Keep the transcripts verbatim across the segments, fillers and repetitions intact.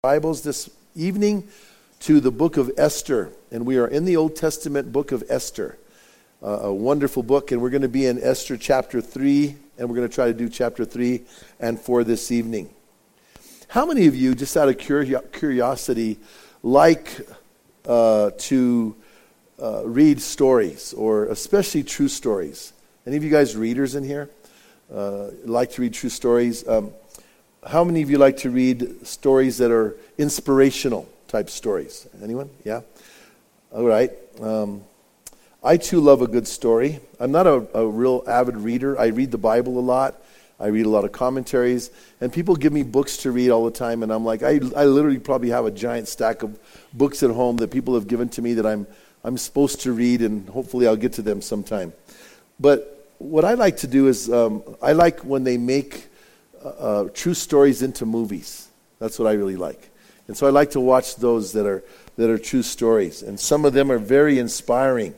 Bibles this evening to the book of Esther, and we are in the Old Testament book of Esther, uh, a wonderful book, and we're going to be in Esther chapter three, and we're going to try to do chapter three and four this evening. How many of you, just out of curi- curiosity, like uh, to uh, read stories, or especially true stories? Any of you guys readers in here uh, like to read true stories? Um, How many of you like to read stories that are inspirational type stories? Anyone? Yeah? All right. Um, I too love a good story. I'm not a, a real avid reader. I read the Bible a lot. I read a lot of commentaries. And people give me books to read all the time. And I'm like, I, I literally probably have a giant stack of books at home that people have given to me that I'm, I'm supposed to read. And hopefully I'll get to them sometime. But what I like to do is um, I like when they make Uh, true stories into movies. That's what I really like. And so I like to watch those that are that are true stories. And some of them are very inspiring.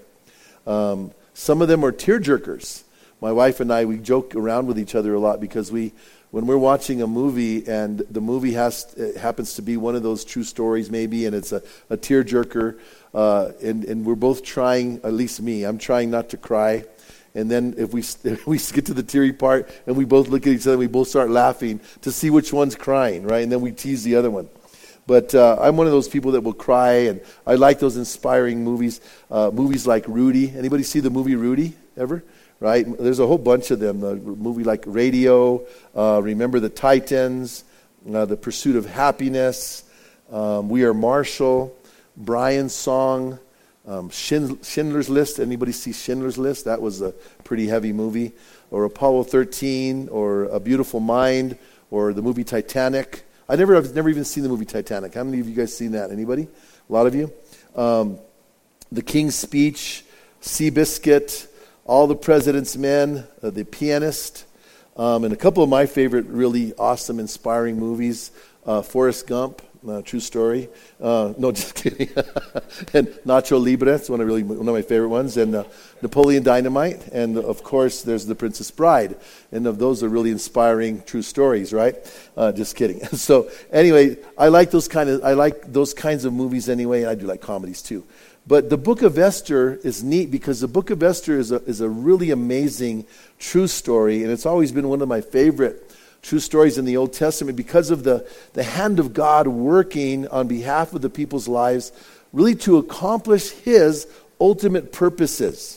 Um, some of them are tearjerkers. My wife and I, we joke around with each other a lot because we, when we're watching a movie and the movie has it happens to be one of those true stories maybe, and it's a, a tearjerker, uh, and, and we're both trying, at least me, I'm trying not to cry. And then if we if we get to the teary part and we both look at each other, we both start laughing to see which one's crying, right? And then we tease the other one. But uh, I'm one of those people that will cry, and I like those inspiring movies. Uh, movies like Rudy. Anybody see the movie Rudy ever? Right? There's a whole bunch of them. A movie like Radio, uh, Remember the Titans, uh, The Pursuit of Happiness, um, We Are Marshall, Brian's Song. Um, Schindler's List. Anybody see Schindler's List? That was a pretty heavy movie. Or Apollo thirteen, or A Beautiful Mind, or the movie Titanic. I never, I've never even seen the movie Titanic. How many of you guys seen that? Anybody? A lot of you. Um, the King's Speech, Seabiscuit, All the President's Men, uh, The Pianist, um, and a couple of my favorite, really awesome, inspiring movies. Uh, Forrest Gump. Uh, true story. Uh, no, just kidding. And Nacho Libre, it's one of really one of my favorite ones. And uh, Napoleon Dynamite, and of course, there's The Princess Bride. And of those are really inspiring true stories, right? Uh, just kidding. So anyway, I like those kind of I like those kinds of movies anyway. And I do like comedies too. But the Book of Esther is neat because the Book of Esther is a is a really amazing true story, and it's always been one of my favorite true stories in the Old Testament because of the, the hand of God working on behalf of the people's lives, really to accomplish His ultimate purposes,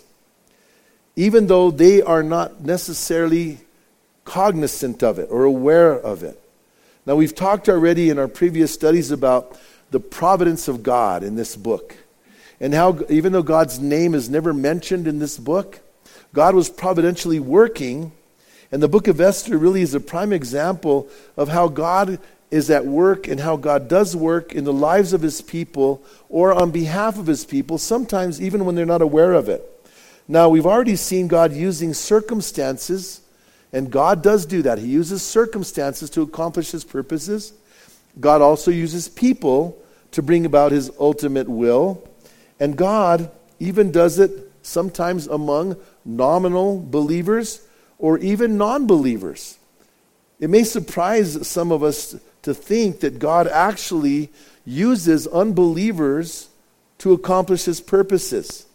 even though they are not necessarily cognizant of it or aware of it. Now, we've talked already in our previous studies about the providence of God in this book, and how even though God's name is never mentioned in this book, God was providentially working. And the book of Esther really is a prime example of how God is at work and how God does work in the lives of His people or on behalf of His people, sometimes even when they're not aware of it. Now, we've already seen God using circumstances, and God does do that. He uses circumstances to accomplish His purposes. God also uses people to bring about His ultimate will. And God even does it sometimes among nominal believers or even non-believers. It may surprise some of us to think that God actually uses unbelievers to accomplish His purposes.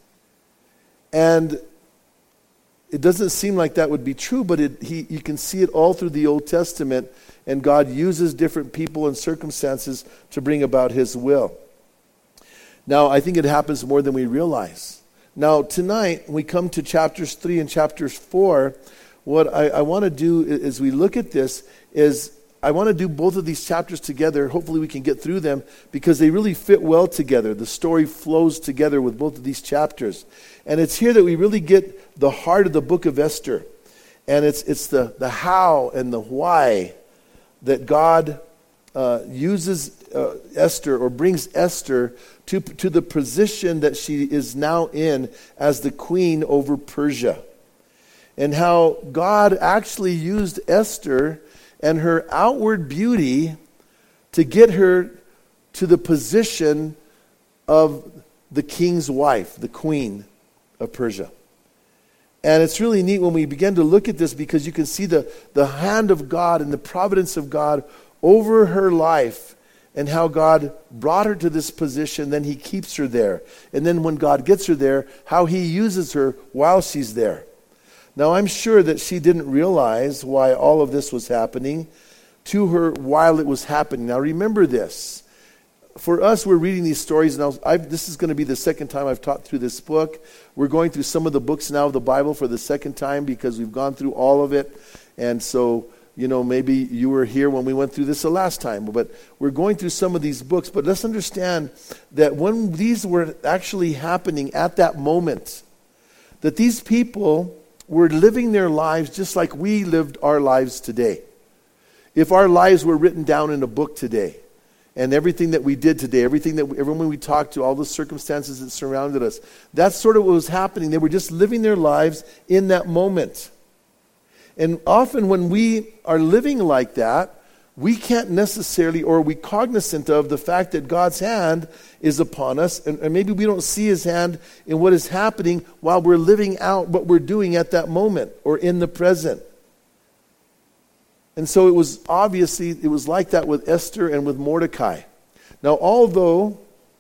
And it doesn't seem like that would be true, but it, he, you can see it all through the Old Testament, and God uses different people and circumstances to bring about His will. Now, I think it happens more than we realize. Now, tonight, when we come to chapters three and chapters four, what I, I want to do as we look at this is I want to do both of these chapters together. Hopefully we can get through them because they really fit well together. The story flows together with both of these chapters. And it's here that we really get the heart of the book of Esther. And it's it's the, the how and the why that God uh, uses uh, Esther or brings Esther to, to the position that she is now in as the queen over Persia. And how God actually used Esther and her outward beauty to get her to the position of the king's wife, the queen of Persia. And it's really neat when we begin to look at this because you can see the, the hand of God and the providence of God over her life and how God brought her to this position, then he keeps her there. And then when God gets her there, how he uses her while she's there. Now, I'm sure that she didn't realize why all of this was happening to her while it was happening. Now, remember this. For us, we're reading these stories, and I've, this is going to be the second time I've taught through this book. We're going through some of the books now of the Bible for the second time because we've gone through all of it. And so, you know, maybe you were here when we went through this the last time. But we're going through some of these books. But let's understand that when these were actually happening at that moment, that these people were living their lives just like we lived our lives today. If our lives were written down in a book today, and everything that we did today, everything that we, everyone we talked to, all the circumstances that surrounded us, that's sort of what was happening. They were just living their lives in that moment. And often when we are living like that, we can't necessarily, or are we cognizant of the fact that God's hand is upon us, and, and maybe we don't see his hand in what is happening while we're living out what we're doing at that moment or in the present. And so it was obviously, it was like that with Esther and with Mordecai. Now, although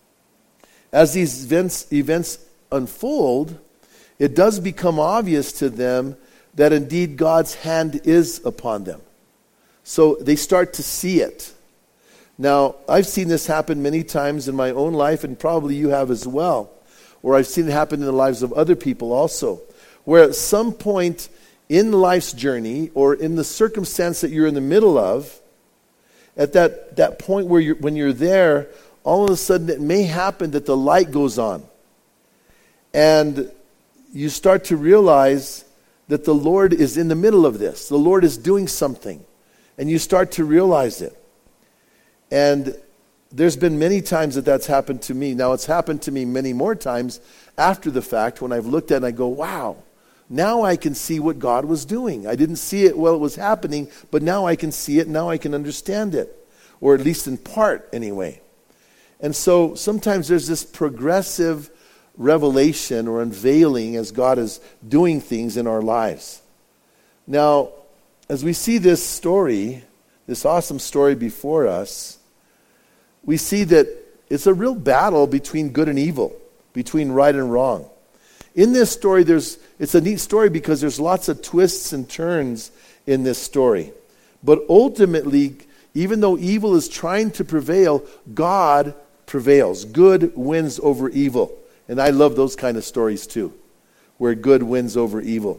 as these events, events unfold, it does become obvious to them that indeed God's hand is upon them. So they start to see it. Now, I've seen this happen many times in my own life, and probably you have as well. Or I've seen it happen in the lives of other people also. Where at some point in life's journey, or in the circumstance that you're in the middle of, at that, that point where you're, when you're there, all of a sudden it may happen that the light goes on. And you start to realize that the Lord is in the middle of this. The Lord is doing something. And you start to realize it. And there's been many times that that's happened to me. Now, it's happened to me many more times after the fact when I've looked at it and I go, wow, now I can see what God was doing. I didn't see it while it was happening, but now I can see it, now I can understand it. Or at least in part, anyway. And so sometimes there's this progressive revelation or unveiling as God is doing things in our lives. Now, as we see this story, this awesome story before us, we see that it's a real battle between good and evil, between right and wrong. In this story, there's it's a neat story because there's lots of twists and turns in this story. But ultimately, even though evil is trying to prevail, God prevails. Good wins over evil. And I love those kind of stories too, where good wins over evil.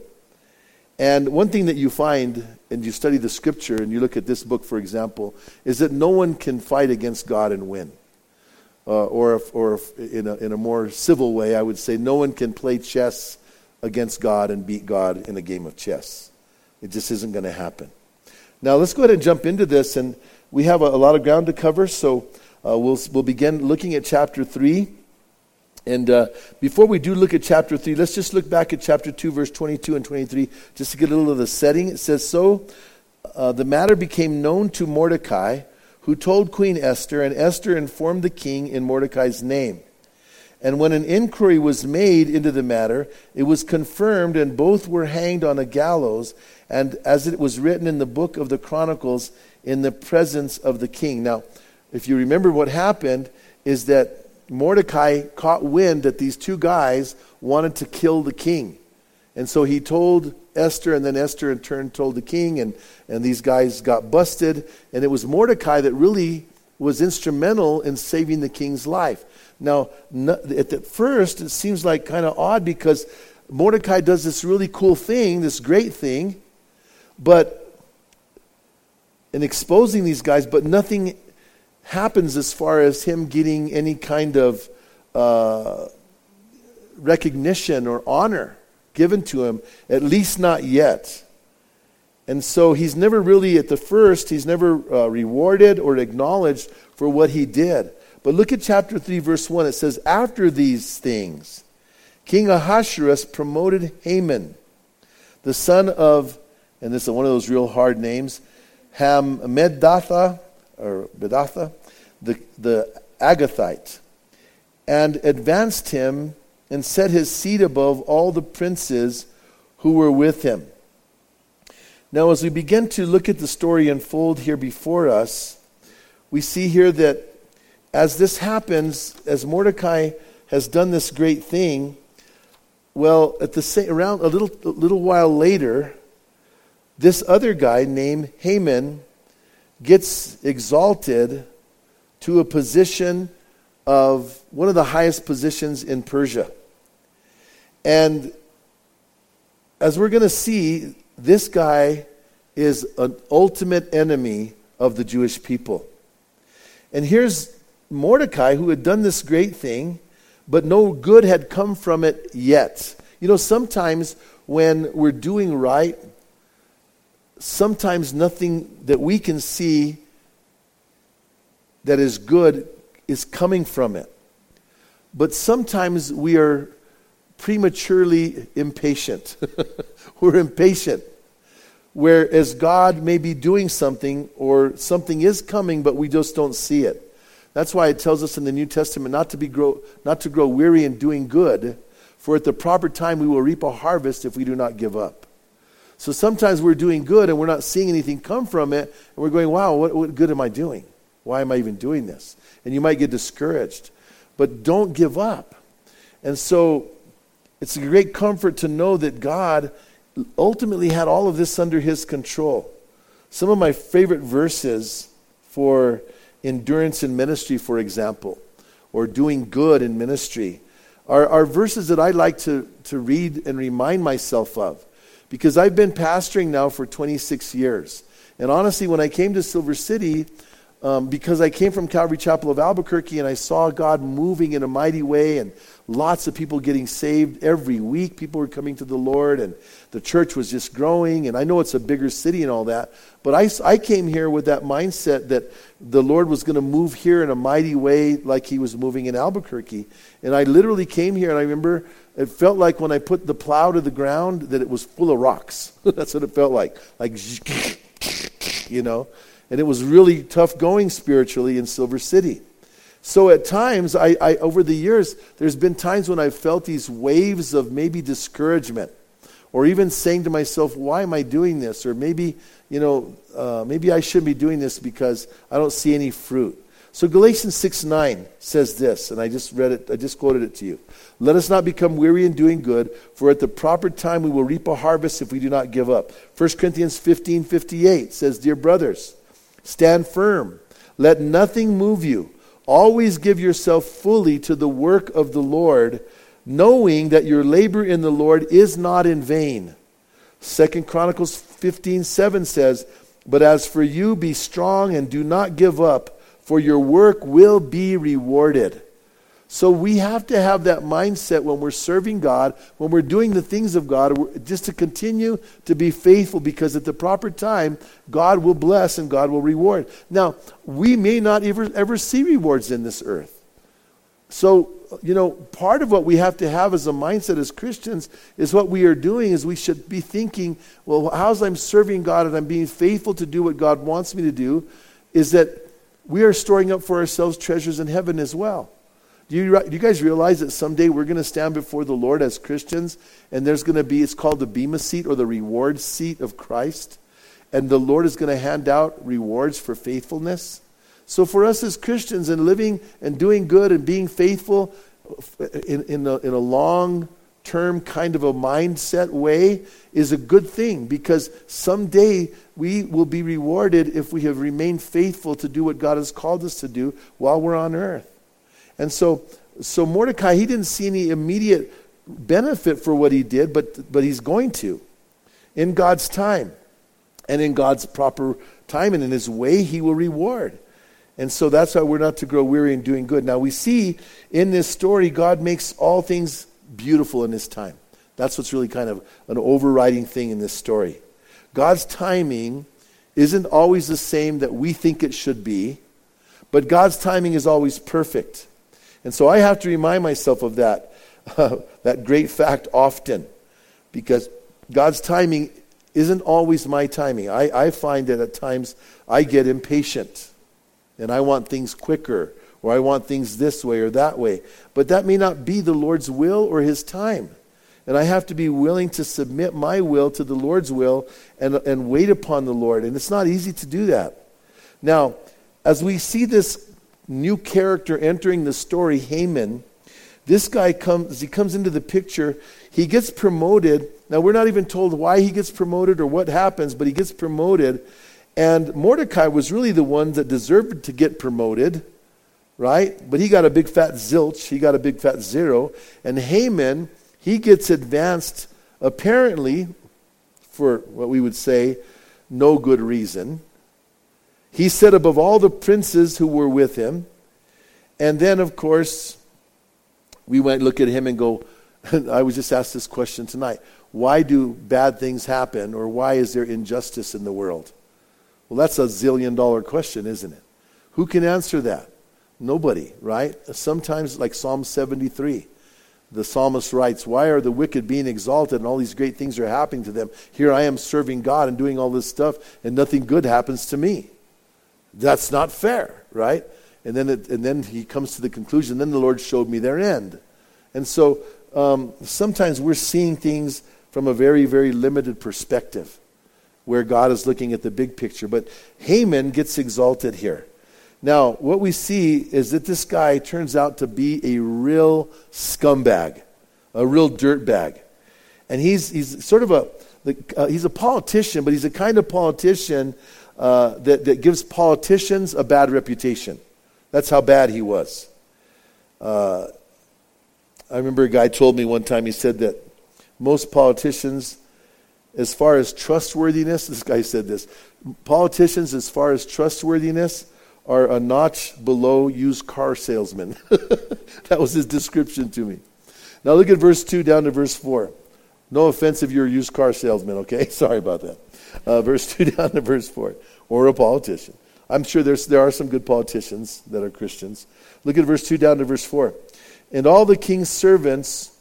And one thing that you find, and you study the scripture, and you look at this book, for example, is that no one can fight against God and win. Uh, or if, or if in, a, in a more civil way, I would say no one can play chess against God and beat God in a game of chess. It just isn't going to happen. Now, let's go ahead and jump into this. And we have a, a lot of ground to cover, so uh, we'll, we'll begin looking at chapter three. And uh, before we do look at chapter three, let's just look back at chapter two, verse twenty-two and twenty-three, just to get a little of the setting. It says, So uh, the matter became known to Mordecai, who told Queen Esther, and Esther informed the king in Mordecai's name. And when an inquiry was made into the matter, it was confirmed, and both were hanged on a gallows, and as it was written in the book of the Chronicles, in the presence of the king. Now, if you remember what happened, is that Mordecai caught wind that these two guys wanted to kill the king. And so he told Esther, and then Esther in turn told the king, and, and these guys got busted. And it was Mordecai that really was instrumental in saving the king's life. Now, at the first, it seems like kind of odd because Mordecai does this really cool thing, this great thing, but in exposing these guys, but nothing happens as far as him getting any kind of uh, recognition or honor given to him, at least not yet. And so he's never really, at the first, he's never uh, rewarded or acknowledged for what he did. But look at chapter three, verse one. It says, After these things, King Ahasuerus promoted Haman, the son of, and this is one of those real hard names, Hammedatha, or Bedatha, the, the Agathite, and advanced him and set his seat above all the princes who were with him. Now, as we begin to look at the story unfold here before us, we see here that as this happens, as Mordecai has done this great thing, well, at the same, around a little a little while later, this other guy named Haman gets exalted to a position of one of the highest positions in Persia. And as we're going to see, this guy is an ultimate enemy of the Jewish people. And here's Mordecai, who had done this great thing, but no good had come from it yet. You know, sometimes when we're doing right, sometimes nothing that we can see that is good is coming from it. But sometimes we are prematurely impatient. We're impatient. Whereas God may be doing something or something is coming, but we just don't see it. That's why it tells us in the New Testament not to be grow, not to grow weary in doing good, for at the proper time we will reap a harvest if we do not give up. So sometimes we're doing good and we're not seeing anything come from it, and we're going, wow, what, what good am I doing? Why am I even doing this? And you might get discouraged. But don't give up. And so it's a great comfort to know that God ultimately had all of this under his control. Some of my favorite verses for endurance in ministry, for example, or doing good in ministry, are, are verses that I like to, to read and remind myself of. Because I've been pastoring now for twenty-six years. And honestly, when I came to Silver City, um, because I came from Calvary Chapel of Albuquerque and I saw God moving in a mighty way and lots of people getting saved every week. People were coming to the Lord and the church was just growing. And I know it's a bigger city and all that. But I, I came here with that mindset that the Lord was going to move here in a mighty way like he was moving in Albuquerque. And I literally came here and I remember it felt like when I put the plow to the ground that it was full of rocks. That's what it felt like. Like, you know. And it was really tough going spiritually in Silver City. So at times, I, I over the years, there's been times when I've felt these waves of maybe discouragement. Or even saying to myself, why am I doing this? Or maybe, you know, uh, maybe I shouldn't be doing this because I don't see any fruit. So Galatians six nine says this, and I just read it, I just quoted it to you. Let us not become weary in doing good, for at the proper time we will reap a harvest if we do not give up. First Corinthians fifteen fifty-eight says, dear brothers, stand firm. Let nothing move you. Always give yourself fully to the work of the Lord, knowing that your labor in the Lord is not in vain. Second Chronicles fifteen seven says, but as for you, be strong and do not give up, for your work will be rewarded. So we have to have that mindset when we're serving God, when we're doing the things of God, just to continue to be faithful, because at the proper time, God will bless and God will reward. Now, we may not ever, ever see rewards in this earth. So, you know, part of what we have to have as a mindset as Christians is what we are doing is we should be thinking, well, how's I'm serving God and I'm being faithful to do what God wants me to do, is that we are storing up for ourselves treasures in heaven as well. Do you, do you guys realize that someday we're going to stand before the Lord as Christians, and there's going to be, it's called the Bema seat or the reward seat of Christ, and the Lord is going to hand out rewards for faithfulness? So for us as Christians, and living and doing good and being faithful in, in, a, in a long-term kind of a mindset way is a good thing, because someday we will be rewarded if we have remained faithful to do what God has called us to do while we're on earth. And so, so Mordecai, he didn't see any immediate benefit for what he did, but, but he's going to. In God's time, and in God's proper time, and in his way, he will reward. And so that's why we're not to grow weary in doing good. Now we see in this story, God makes all things beautiful in his time. That's what's really kind of an overriding thing in this story. God's timing isn't always the same that we think it should be, but God's timing is always perfect. And so I have to remind myself of that, uh, that great fact often, because God's timing isn't always my timing. I, I find that at times I get impatient and I want things quicker, or I want things this way or that way. But that may not be the Lord's will or his time. And I have to be willing to submit my will to the Lord's will and, and wait upon the Lord. And it's not easy to do that. Now, as we see this new character entering the story, Haman, this guy comes, he comes into the picture, he gets promoted. Now, we're not even told why he gets promoted or what happens, but he gets promoted. And Mordecai was really the one that deserved to get promoted, right? But he got a big fat zilch, he got a big fat zero. And Haman, he gets advanced apparently for what we would say no good reason. He's set above all the princes who were with him. And then, of course, we might look at him and go, I was just asked this question tonight. Why do bad things happen, or why is there injustice in the world? Well, that's a zillion dollar question, isn't it? Who can answer that? Nobody, right? Sometimes, like Psalm seventy-three, the psalmist writes, why are the wicked being exalted and all these great things are happening to them? Here I am serving God and doing all this stuff, and nothing good happens to me. That's not fair, right? And then it, and then he comes to the conclusion, then the Lord showed me their end. And so um, sometimes we're seeing things from a very, very limited perspective, where God is looking at the big picture. But Haman gets exalted here. Now, what we see is that this guy turns out to be a real scumbag, a real dirtbag. And he's he's sort of a, uh, he's a politician, but he's a kind of politician uh, that, that gives politicians a bad reputation. That's how bad he was. Uh, I remember a guy told me one time, he said that most politicians, as far as trustworthiness, this guy said this, politicians as far as trustworthiness are a notch below used car salesmen. That was his description to me. Now look at verse two down to verse four. No offense if you're a used car salesman, okay? Sorry about that. Uh, verse two down to verse four. Or a politician. I'm sure there's there are some good politicians that are Christians. Look at verse two down to verse four. And all the king's servants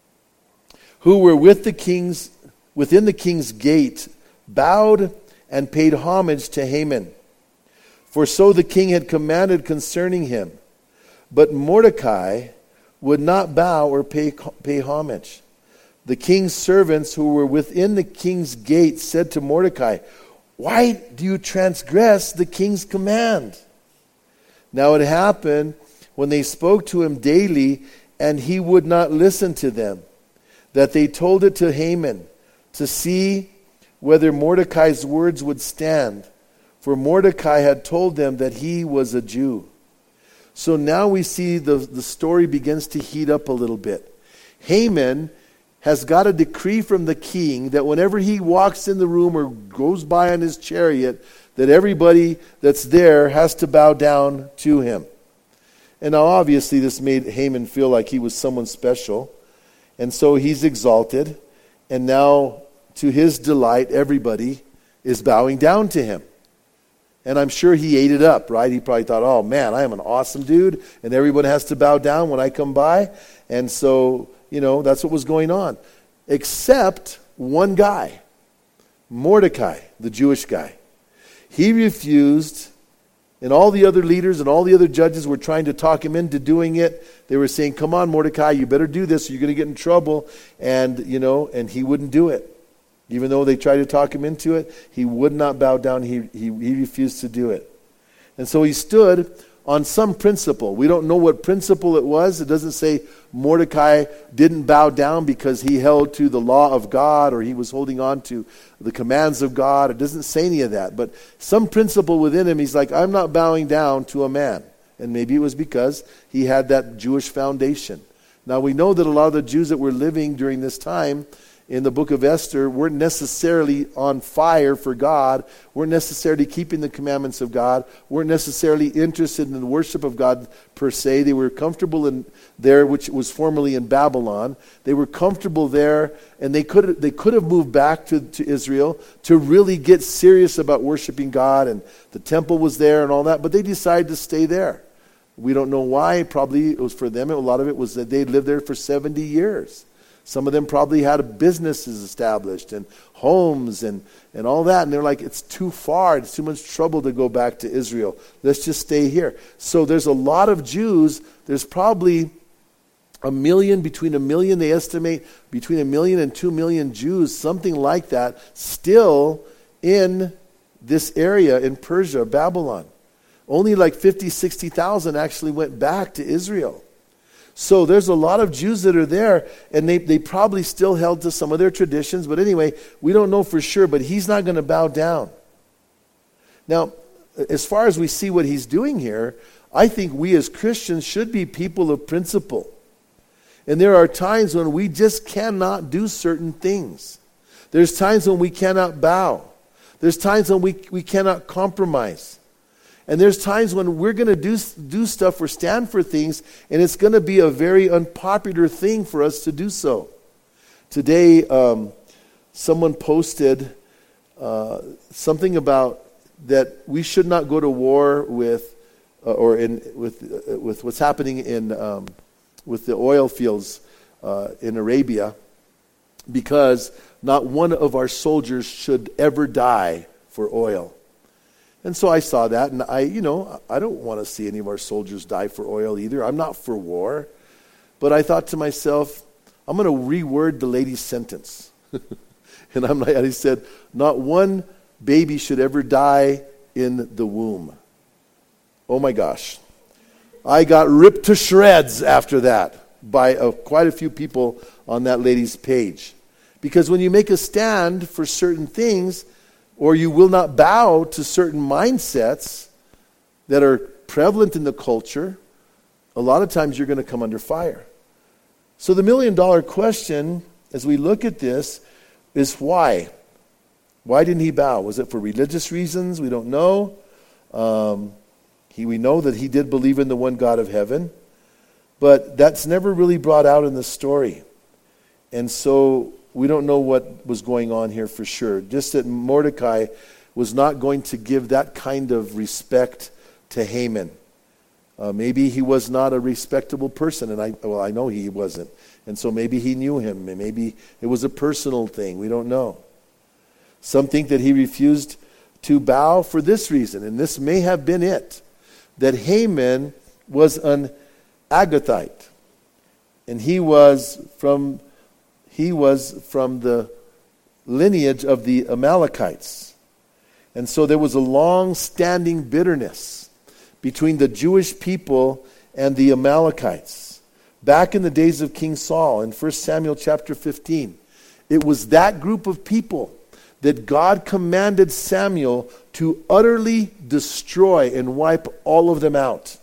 who were with the king's within the king's gate bowed and paid homage to Haman. For so the king had commanded concerning him. But Mordecai would not bow or pay, pay homage. The king's servants who were within the king's gate said to Mordecai, why do you transgress the king's command? Now it happened when they spoke to him daily, and he would not listen to them, that they told it to Haman to see whether Mordecai's words would stand. For Mordecai had told them that he was a Jew. So now we see the, the story begins to heat up a little bit. Haman has got a decree from the king that whenever he walks in the room or goes by on his chariot, that everybody that's there has to bow down to him. And now obviously this made Haman feel like he was someone special. And so he's exalted. And now to his delight, everybody is bowing down to him. And I'm sure he ate it up, right? He probably thought, oh man, I am an awesome dude, and everyone has to bow down when I come by. And so, you know, that's what was going on. Except one guy, Mordecai, the Jewish guy. He refused, and all the other leaders and all the other judges were trying to talk him into doing it. They were saying, come on, Mordecai, you better do this or you're going to get in trouble. And, you know, and he wouldn't do it. Even though they tried to talk him into it, he would not bow down. He, he, he refused to do it. And so he stood on some principle. We don't know what principle it was. It doesn't say Mordecai didn't bow down because he held to the law of God or he was holding on to the commands of God. It doesn't say any of that. But some principle within him, he's like, I'm not bowing down to a man. And maybe it was because he had that Jewish foundation. Now we know that a lot of the Jews that were living during this time in the book of Esther weren't necessarily on fire for God, weren't necessarily keeping the commandments of God, weren't necessarily interested in the worship of God per se. They were comfortable in there, which was formerly in Babylon. They were comfortable there, and they could they could have moved back to, to Israel to really get serious about worshiping God, and the temple was there and all that, but they decided to stay there. We don't know why. Probably it was for them. A lot of it was that they lived there for seventy years. Some of them probably had businesses established and homes and, and all that. And they're like, it's too far. It's too much trouble to go back to Israel. Let's just stay here. So there's a lot of Jews. There's probably a million, between a million, they estimate, between a million and two million Jews, something like that, still in this area in Persia, Babylon. Only like fifty, sixty thousand actually went back to Israel. So there's a lot of Jews that are there, and they, they probably still held to some of their traditions. But anyway, we don't know for sure, but he's not going to bow down. Now, as far as we see what he's doing here, I think we as Christians should be people of principle. And there are times when we just cannot do certain things. There's times when we cannot bow. There's times when we, we cannot compromise. And there's times when we're going to do, do stuff or stand for things, and it's going to be a very unpopular thing for us to do so. Today, um, someone posted uh, something about that we should not go to war with, uh, or in with uh, with what's happening in um, with the oil fields uh, in Arabia, because not one of our soldiers should ever die for oil. And so I saw that, and I, you know, I don't want to see any of our soldiers die for oil either. I'm not for war. But I thought to myself, I'm going to reword the lady's sentence. and I'm like, and he said, not one baby should ever die in the womb. Oh my gosh. I got ripped to shreds after that by uh, quite a few people on that lady's page. Because when you make a stand for certain things, or you will not bow to certain mindsets that are prevalent in the culture, a lot of times you're going to come under fire. So the million dollar question, as we look at this, is why? Why didn't he bow? Was it for religious reasons? We don't know. Um, he, we know that he did believe in the one God of heaven, but that's never really brought out in the story. And so we don't know what was going on here for sure. Just that Mordecai was not going to give that kind of respect to Haman. Uh, maybe he was not a respectable person, and I well I know he wasn't. And so maybe he knew him, and maybe it was a personal thing. We don't know. Some think that he refused to bow for this reason, and this may have been it, that Haman was an Agathite, and he was from He was from the lineage of the Amalekites. And so there was a long-standing bitterness between the Jewish people and the Amalekites. Back in the days of King Saul, in First Samuel chapter fifteen, it was that group of people that God commanded Samuel to utterly destroy and wipe all of them out.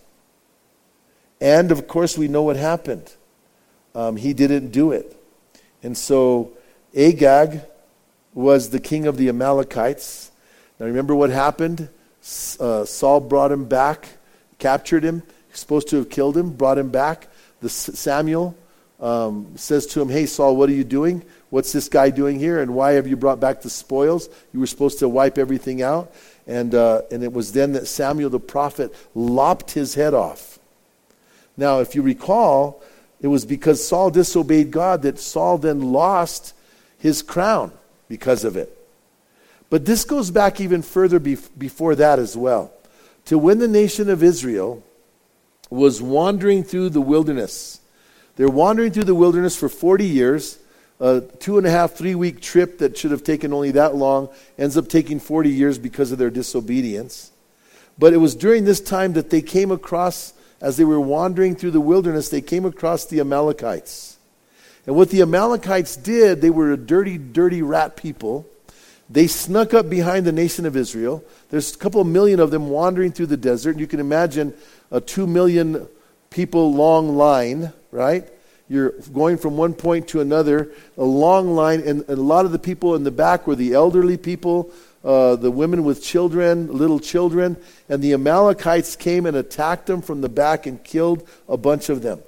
And, of course, we know what happened. Um, he didn't do it. And so Agag was the king of the Amalekites. Now remember what happened? Uh, Saul brought him back, captured him. He's supposed to have killed him, brought him back. The Samuel um, says to him, hey Saul, what are you doing? What's this guy doing here? And why have you brought back the spoils? You were supposed to wipe everything out. And, uh, and it was then that Samuel the prophet lopped his head off. Now if you recall, it was because Saul disobeyed God that Saul then lost his crown because of it. But this goes back even further bef- before that as well. To when the nation of Israel was wandering through the wilderness. They're wandering through the wilderness for forty years. A two and a half, three week trip that should have taken only that long ends up taking forty years because of their disobedience. But it was during this time that they came across, as they were wandering through the wilderness, they came across the Amalekites. And what the Amalekites did, they were a dirty, dirty rat people. They snuck up behind the nation of Israel. There's a couple of million of them wandering through the desert. You can imagine a two million people long line, right? You're going from one point to another, a long line, and a lot of the people in the back were the elderly people, Uh, the women with children, little children, and the Amalekites came and attacked them from the back and killed a bunch of them.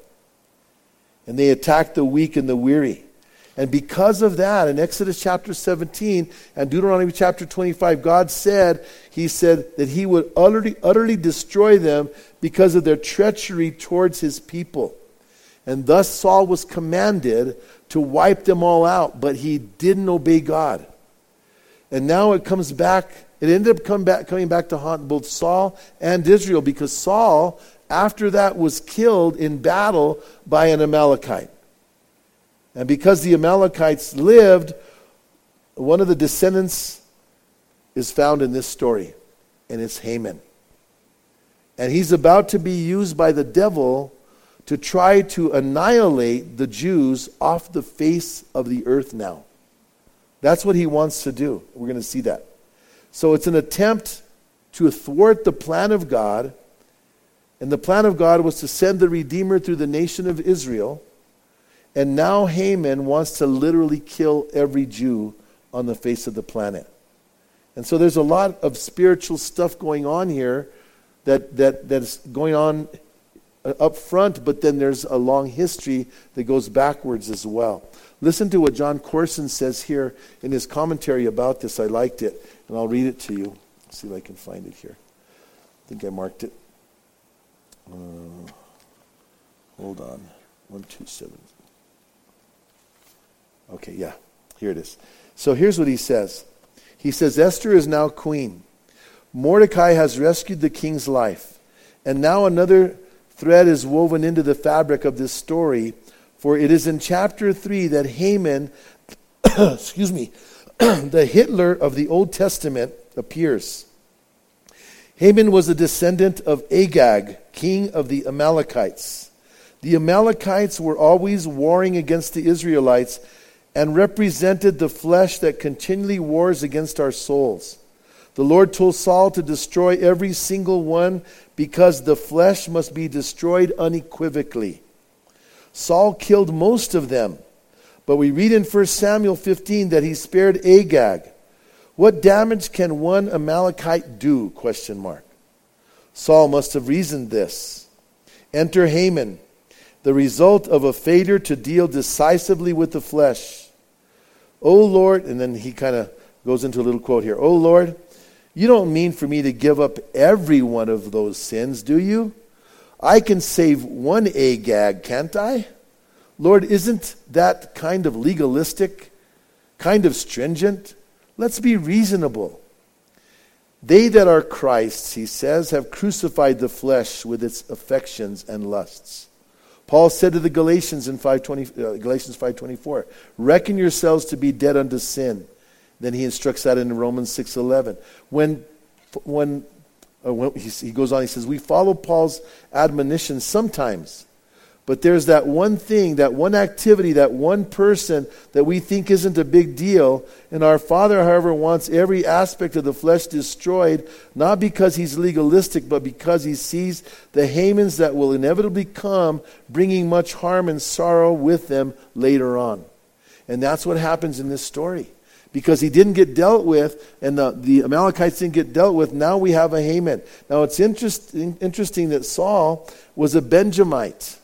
And they attacked the weak and the weary. And because of that, in Exodus chapter seventeen and Deuteronomy chapter twenty-five, God said, He said that He would utterly, utterly destroy them because of their treachery towards His people. And thus Saul was commanded to wipe them all out, but he didn't obey God. And now it comes back, it ended up come back, coming back to haunt both Saul and Israel, because Saul, after that, was killed in battle by an Amalekite. And because the Amalekites lived, one of the descendants is found in this story, and it's Haman. And he's about to be used by the devil to try to annihilate the Jews off the face of the earth now. That's what he wants to do. We're going to see that. So it's an attempt to thwart the plan of God. And the plan of God was to send the Redeemer through the nation of Israel. And now Haman wants to literally kill every Jew on the face of the planet. And so there's a lot of spiritual stuff going on here that, that, that is going on up front, but then there's a long history that goes backwards as well. Listen to what John Corson says here in his commentary about this. I liked it, and I'll read it to you. Let's see if I can find it here. I think I marked it. Uh, hold on. one two seven. Okay, yeah. Here it is. So here's what he says. He says, Esther is now queen. Mordecai has rescued the king's life. And now another thread is woven into the fabric of this story, for it is in chapter three that Haman, excuse me, the Hitler of the Old Testament appears. Haman was a descendant of Agag, king of the Amalekites. The Amalekites were always warring against the Israelites and represented the flesh that continually wars against our souls. The Lord told Saul to destroy every single one because the flesh must be destroyed unequivocally. Saul killed most of them, but we read in First Samuel fifteen that he spared Agag. What damage can one Amalekite do? Question mark. Saul must have reasoned this. Enter Haman, the result of a failure to deal decisively with the flesh. O Lord, and then he kind of goes into a little quote here. O Lord, you don't mean for me to give up every one of those sins, do you? I can save one Agag, can't I? Lord, isn't that kind of legalistic, kind of stringent? Let's be reasonable. They that are Christ's, he says, have crucified the flesh with its affections and lusts. Paul said to the Galatians in five twenty, uh, Galatians five twenty-four, reckon yourselves to be dead unto sin. Then he instructs that in Romans six eleven. When, when, uh, when he, he goes on, he says, we follow Paul's admonition sometimes, but there's that one thing, that one activity, that one person that we think isn't a big deal. And our Father, however, wants every aspect of the flesh destroyed, not because he's legalistic, but because he sees the Hamans that will inevitably come, bringing much harm and sorrow with them later on. And that's what happens in this story. Because he didn't get dealt with, and the, the Amalekites didn't get dealt with, now we have a Haman. Now it's interesting, interesting that Saul was a Benjamite.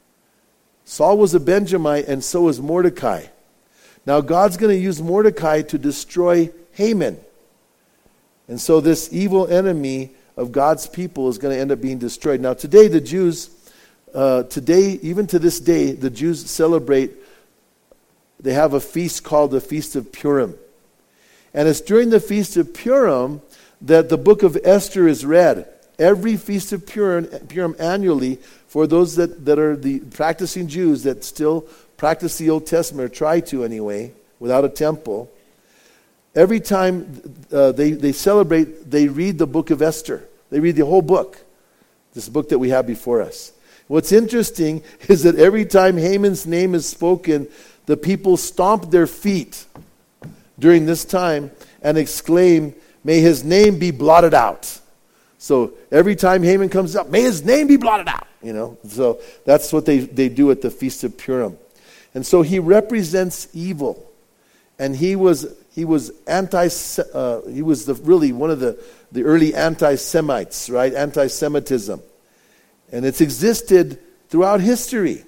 Saul was a Benjamite, and so was Mordecai. Now God's going to use Mordecai to destroy Haman. And so this evil enemy of God's people is going to end up being destroyed. Now today the Jews, uh, today, even to this day, the Jews celebrate, they have a feast called the Feast of Purim. And it's during the Feast of Purim that the book of Esther is read. Every Feast of Purim, Purim annually, for those that, that are the practicing Jews that still practice the Old Testament, or try to anyway, without a temple, every time uh, they, they celebrate, they read the book of Esther. They read the whole book, this book that we have before us. What's interesting is that every time Haman's name is spoken, the people stomp their feet during this time and exclaim, may his name be blotted out. So every time Haman comes up, may his name be blotted out. You know, so that's what they, they do at the Feast of Purim. And so he represents evil. And he was he was anti uh, he was the, really one of the, the early anti-Semites, right? Anti-Semitism. And it's existed throughout history.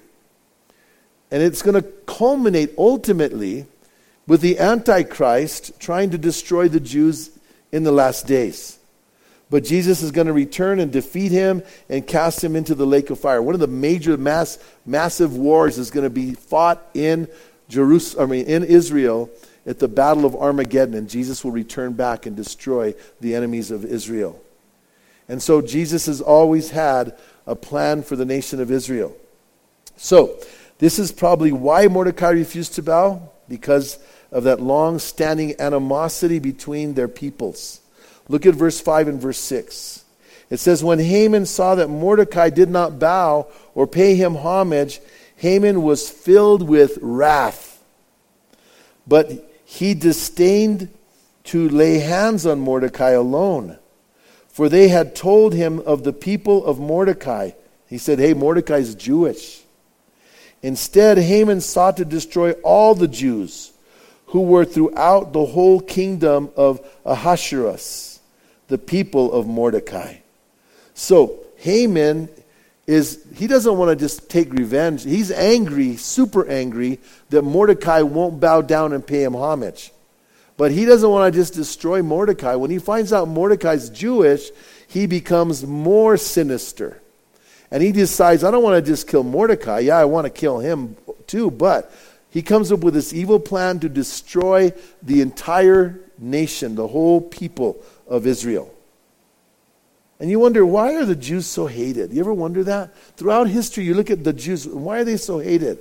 And it's going to culminate ultimately with the Antichrist trying to destroy the Jews in the last days. But Jesus is going to return and defeat him and cast him into the lake of fire. One of the major mass, massive wars is going to be fought in Jerusalem, I mean, in Israel at the Battle of Armageddon. And Jesus will return back and destroy the enemies of Israel. And so Jesus has always had a plan for the nation of Israel. So, this is probably why Mordecai refused to bow, because of that long-standing animosity between their peoples. Look at verse five and verse six. It says, when Haman saw that Mordecai did not bow or pay him homage, Haman was filled with wrath. But he disdained to lay hands on Mordecai alone, for they had told him of the people of Mordecai. He said, hey, Mordecai's Jewish. Instead, Haman sought to destroy all the Jews who were throughout the whole kingdom of Ahasuerus, the people of Mordecai. So Haman is, he doesn't want to just take revenge. He's angry, super angry, that Mordecai won't bow down and pay him homage. But he doesn't want to just destroy Mordecai. When he finds out Mordecai's Jewish, he becomes more sinister. And he decides, I don't want to just kill Mordecai. Yeah, I want to kill him too. But he comes up with this evil plan to destroy the entire nation, the whole people of Israel. And you wonder, why are the Jews so hated? You ever wonder that? Throughout history, you look at the Jews, why are they so hated?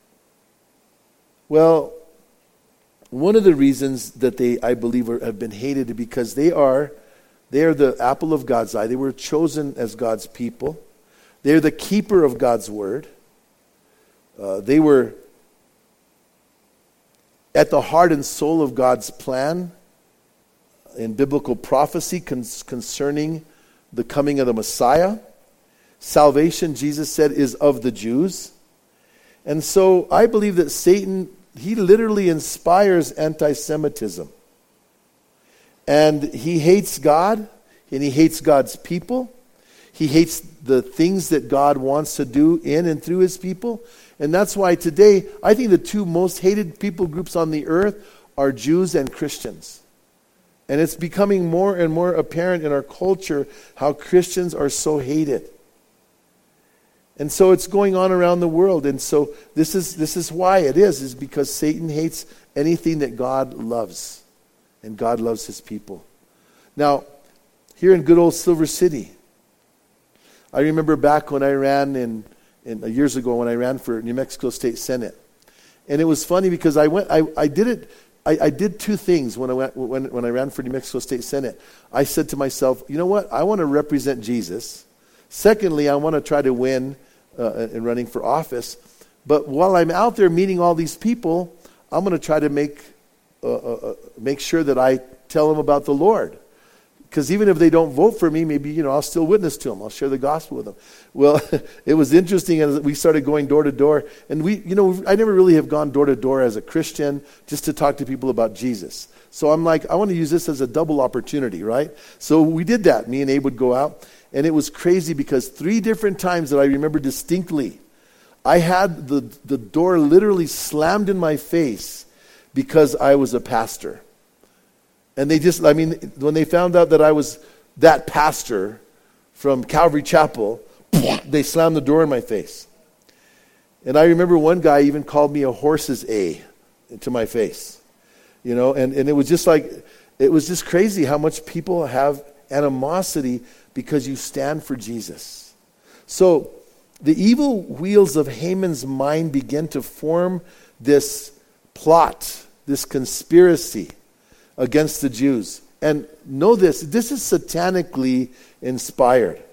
Well, one of the reasons that they, I believe, are, have been hated is because they are, they are the apple of God's eye. They were chosen as God's people. They're the keeper of God's word. Uh, they were at the heart and soul of God's plan in biblical prophecy con- concerning the coming of the Messiah. Salvation, Jesus said, is of the Jews. And so I believe that Satan, he literally inspires anti-Semitism. And he hates God, and he hates God's people. He hates the things that God wants to do in and through his people. And that's why today, I think the two most hated people groups on the earth are Jews and Christians. And it's becoming more and more apparent in our culture how Christians are so hated. And so it's going on around the world. And so this is this is why it is, is because Satan hates anything that God loves. And God loves his people. Now, here in good old Silver City, I remember back when I ran in, in uh, years ago when I ran for New Mexico State Senate. And it was funny because I went I, I did it I, I did two things when I went when, when I ran for New Mexico State Senate. I said to myself, you know what? I want to represent Jesus. Secondly, I want to try to win uh, in running for office. But while I'm out there meeting all these people, I'm going to try to make uh, uh, make sure that I tell them about the Lord. Because even if they don't vote for me, maybe, you know, I'll still witness to them. I'll share the gospel with them. Well, it was interesting as we started going door to door. And we, you know, I never really have gone door to door as a Christian just to talk to people about Jesus. So I'm like, I want to use this as a double opportunity, right? So we did that. Me and Abe would go out. And it was crazy because three different times that I remember distinctly, I had the, the door literally slammed in my face because I was a pastor. And they just, I mean, when they found out that I was that pastor from Calvary Chapel, they slammed the door in my face. And I remember one guy even called me a horse's A to my face. You know, and, and it was just like, it was just crazy how much people have animosity because you stand for Jesus. So the evil wheels of Haman's mind begin to form this plot, this conspiracy against the Jews. And know this, this is satanically inspired.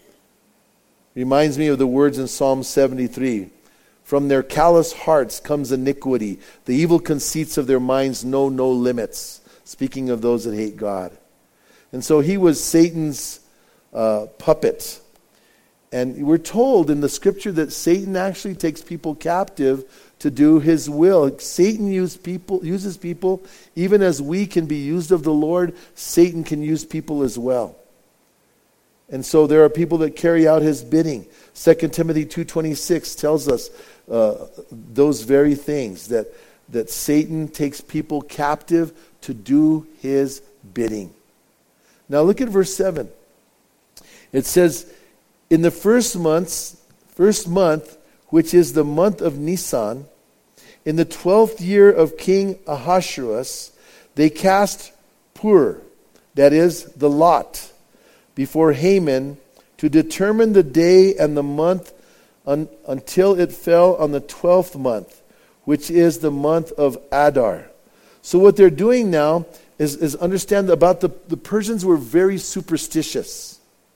Reminds me of the words in Psalm seventy-three. From their callous hearts comes iniquity. The evil conceits of their minds know no limits. Speaking of those that hate God. And so he was Satan's uh, puppet. And we're told in the scripture that Satan actually takes people captive to do his will. Satan use people, uses people, even as we can be used of the Lord, Satan can use people as well. And so there are people that carry out his bidding. Second Timothy two twenty-six tells us uh, those very things, that, that Satan takes people captive to do his bidding. Now look at verse seven. It says, in the first months, first month, which is the month of Nisan, in the twelfth year of King Ahasuerus, they cast pur, that is, the lot, before Haman to determine the day and the month un, until it fell on the twelfth month, which is the month of Adar. So what they're doing now is, is understand about the, the Persians were very superstitious.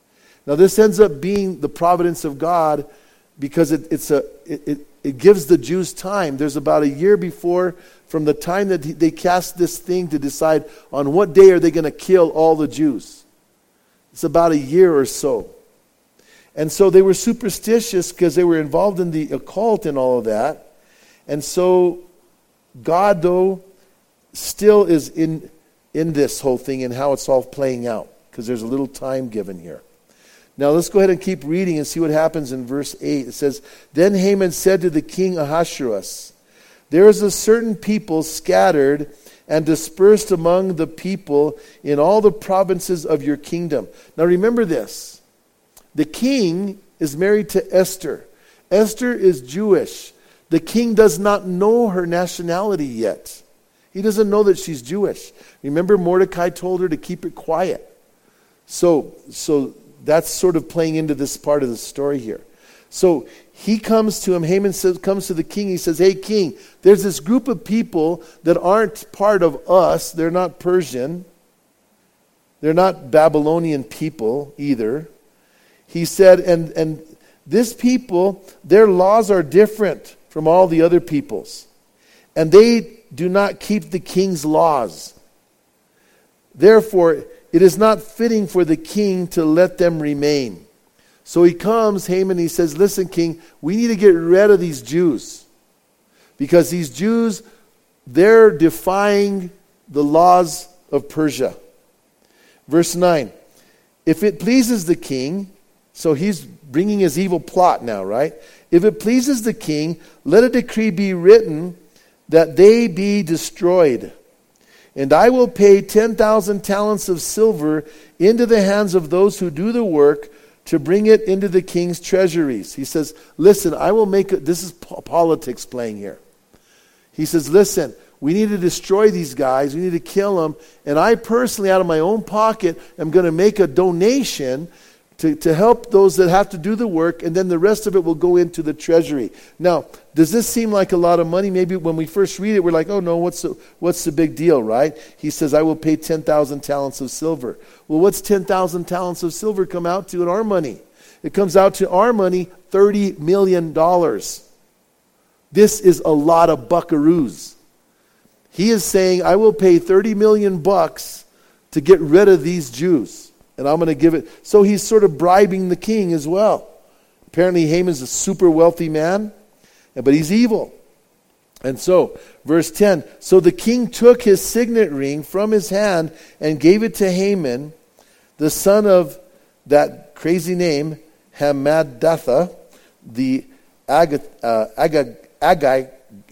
Now this ends up being the providence of God because it, it's a it, it, it gives the Jews time. There's about a year before from the time that they cast this thing to decide on what day are they going to kill all the Jews. It's about a year or so. And so they were superstitious because they were involved in the occult and all of that. And so God, though, still is in, in this whole thing and how it's all playing out because there's a little time given here. Now let's go ahead and keep reading and see what happens in verse eight. It says, Then Haman said to the king Ahasuerus, There is a certain people scattered and dispersed among the people in all the provinces of your kingdom. Now remember this. The king is married to Esther. Esther is Jewish. The king does not know her nationality yet. He doesn't know that she's Jewish. Remember, Mordecai told her to keep it quiet. So, so that's sort of playing into this part of the story here. So he comes to him, Haman says, comes to the king, he says, Hey king, there's this group of people that aren't part of us. They're not Persian. They're not Babylonian people either. He said, and, and this people, their laws are different from all the other peoples. And they do not keep the king's laws. Therefore, it is not fitting for the king to let them remain. So he comes, Haman, he says, Listen, king, we need to get rid of these Jews. Because these Jews, they're defying the laws of Persia. Verse nine, If it pleases the king, so he's bringing his evil plot now, right? If it pleases the king, let a decree be written that they be destroyed. And I will pay ten thousand talents of silver into the hands of those who do the work to bring it into the king's treasuries. He says, listen, I will make it, this is politics playing here. He says, listen, we need to destroy these guys. We need to kill them. And I personally, out of my own pocket, am going to make a donation to, to help those that have to do the work, and then the rest of it will go into the treasury. Now, does this seem like a lot of money? Maybe when we first read it, we're like, oh no, what's the, what's the big deal, right? He says, I will pay ten thousand talents of silver. Well, what's ten thousand talents of silver come out to in our money? It comes out to our money, thirty million dollars. This is a lot of buckaroos. He is saying, I will pay thirty million bucks to get rid of these Jews. And I'm going to give it. So he's sort of bribing the king as well. Apparently Haman's a super wealthy man, but he's evil. And so, verse ten, So the king took his signet ring from his hand and gave it to Haman, the son of that crazy name, Hammedatha, the Ag- uh, Agag- Agag-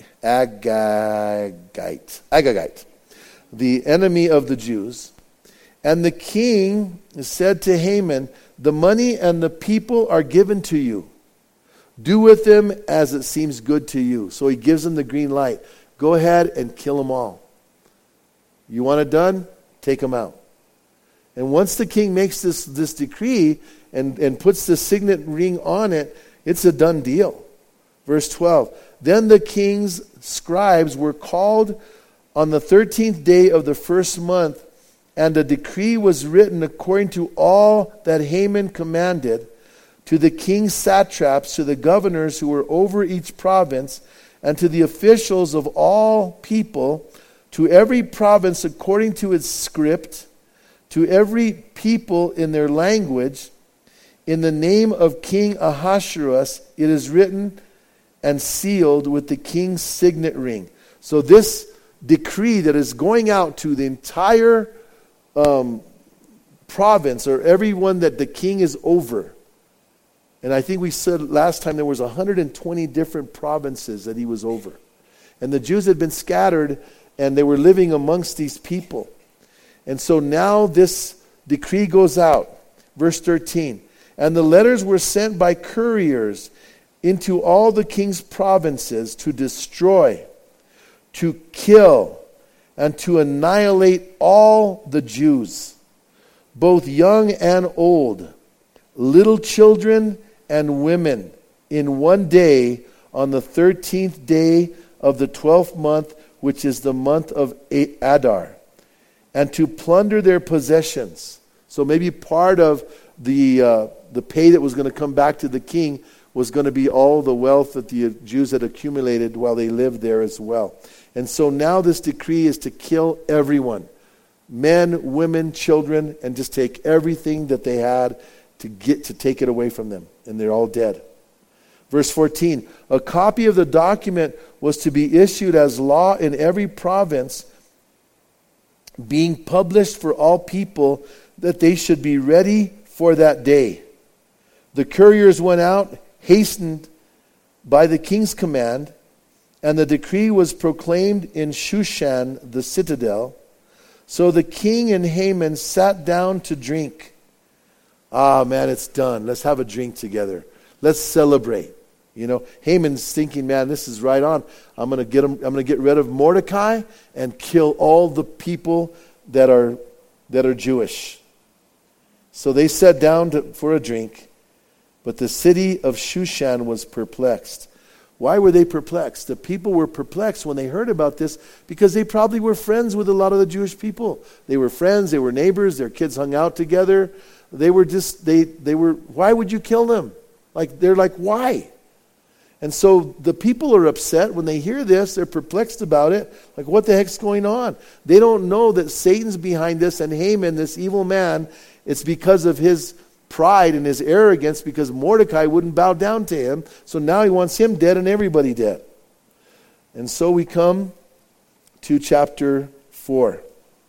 Agagite, Agagite, the enemy of the Jews. And the king said to Haman, The money and the people are given to you. Do with them as it seems good to you. So he gives them the green light. Go ahead and kill them all. You want it done? Take them out. And once the king makes this, this decree and, and puts the signet ring on it, it's a done deal. Verse twelve, Then the king's scribes were called on the thirteenth day of the first month, and a decree was written according to all that Haman commanded, to the king's satraps, to the governors who were over each province, and to the officials of all people, to every province according to its script, to every people in their language. In the name of King Ahasuerus, it is written and sealed with the king's signet ring. So this decree that is going out to the entire Um, province, or everyone that the king is over. And I think we said last time there was one hundred twenty different provinces that he was over. And the Jews had been scattered and they were living amongst these people. And so now this decree goes out. Verse thirteen. And the letters were sent by couriers into all the king's provinces to destroy, to kill, and to annihilate all the Jews, both young and old, little children and women, in one day, on the thirteenth day of the twelfth month, which is the month of Adar, and to plunder their possessions. So maybe part of the uh, the pay that was going to come back to the king was going to be all the wealth that the Jews had accumulated while they lived there as well. And so now this decree is to kill everyone. Men, women, children, and just take everything that they had to get to take it away from them. And they're all dead. Verse fourteen, a copy of the document was to be issued as law in every province, being published for all people, that they should be ready for that day. The couriers went out, hastened by the king's command, and the decree was proclaimed in Shushan, the citadel. So the king and Haman sat down to drink. Ah, man, it's done. Let's have a drink together. Let's celebrate. You know, Haman's thinking, man, this is right on. I'm going to get him, I'm going to get rid of Mordecai and kill all the people that are that are Jewish. So they sat down to, for a drink, but the city of Shushan was perplexed. Why were they perplexed? The people were perplexed when they heard about this because they probably were friends with a lot of the Jewish people. They were friends, they were neighbors, their kids hung out together. They were just, they, they were, why would you kill them? Like, they're like, why? And so the people are upset when they hear this. They're perplexed about it. Like, what the heck's going on? They don't know that Satan's behind this, and Haman, this evil man, it's because of his pride and his arrogance, because Mordecai wouldn't bow down to him. So now he wants him dead and everybody dead. And so we come to chapter four.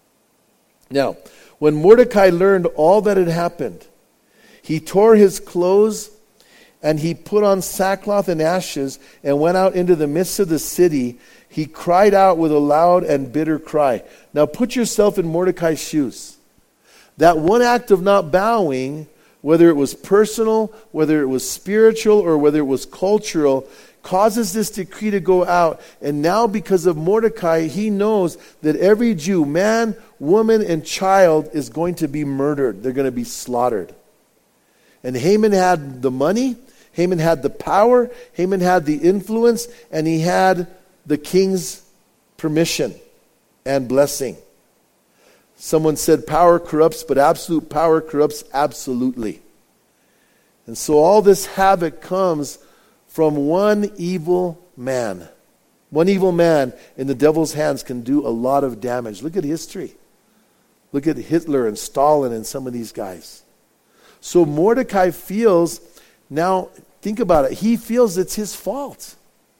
Now, when Mordecai learned all that had happened, he tore his clothes and he put on sackcloth and ashes and went out into the midst of the city. He cried out with a loud and bitter cry. Now put yourself in Mordecai's shoes. That one act of not bowing, whether it was personal, whether it was spiritual, or whether it was cultural, causes this decree to go out. And now because of Mordecai, he knows that every Jew, man, woman, and child is going to be murdered. They're going to be slaughtered. And Haman had the money, Haman had the power, Haman had the influence, and he had the king's permission and blessing. Someone said power corrupts, but absolute power corrupts absolutely. And so all this havoc comes from one evil man. One evil man in the devil's hands can do a lot of damage. Look at history. Look at Hitler and Stalin and some of these guys. So Mordecai feels, now think about it, he feels it's his fault.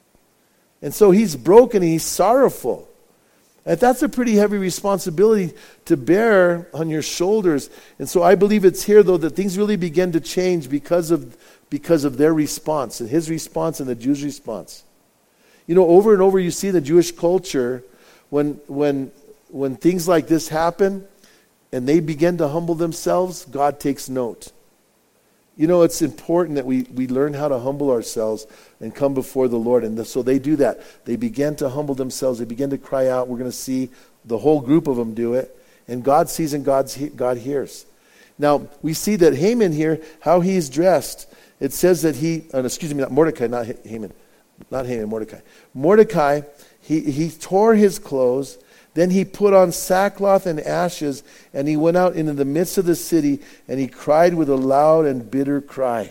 And so he's broken and he's sorrowful. And that's a pretty heavy responsibility to bear on your shoulders. And so I believe it's here, though, that things really begin to change because of, because of their response, and his response and the Jews' response. You know, over and over you see the Jewish culture, when, when, when things like this happen, and they begin to humble themselves, God takes note. You know, it's important that we, we learn how to humble ourselves and come before the Lord. And the, so they do that. They begin to humble themselves. They begin to cry out. We're going to see the whole group of them do it. And God sees and God's, God hears. Now, we see that Haman here, how he's dressed. It says that he, uh, excuse me, not Mordecai, not Haman. Not Haman, Mordecai. Mordecai, he, he tore his clothes. Then he put on sackcloth and ashes, and he went out into the midst of the city, and he cried with a loud and bitter cry.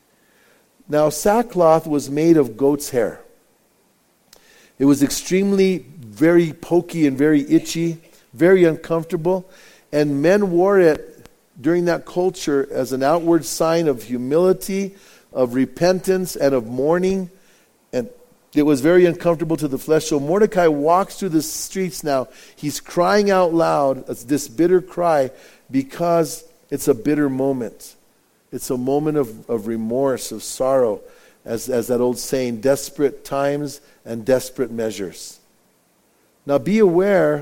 Now, sackcloth was made of goat's hair. It was extremely, very pokey and very itchy, very uncomfortable, and men wore it during that culture as an outward sign of humility, of repentance, and of mourning. And it was very uncomfortable to the flesh. So Mordecai walks through the streets now. He's crying out loud, this bitter cry, because it's a bitter moment. It's a moment of, of remorse, of sorrow, as, as that old saying, desperate times and desperate measures. Now be aware